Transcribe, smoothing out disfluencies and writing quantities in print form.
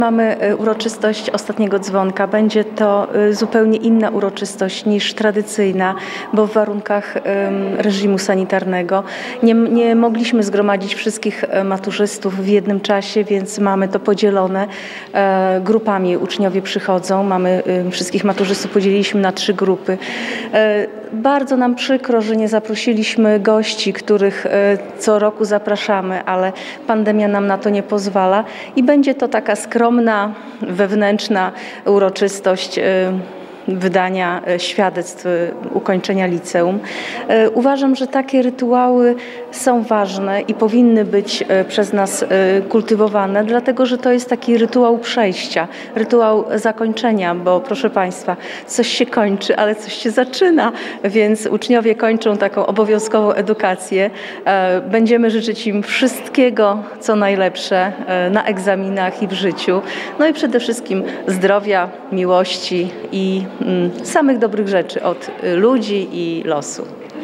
Mamy uroczystość ostatniego dzwonka. Będzie to zupełnie inna uroczystość niż tradycyjna, bo w warunkach reżimu sanitarnego nie mogliśmy zgromadzić wszystkich maturzystów w jednym czasie, więc mamy to podzielone. Grupami uczniowie przychodzą. Wszystkich maturzystów podzieliliśmy na 3 grupy. Bardzo nam przykro, że nie zaprosiliśmy gości, których co roku zapraszamy, ale pandemia nam na to nie pozwala i będzie to taka skromna, wewnętrzna uroczystość wydania świadectw ukończenia liceum. Uważam, że takie rytuały są ważne i powinny być przez nas kultywowane, dlatego że to jest taki rytuał przejścia, rytuał zakończenia, bo proszę Państwa, coś się kończy, ale coś się zaczyna, więc uczniowie kończą taką obowiązkową edukację. Będziemy życzyć im wszystkiego, co najlepsze na egzaminach i w życiu. No i przede wszystkim zdrowia, miłości i samych dobrych rzeczy od ludzi i losu.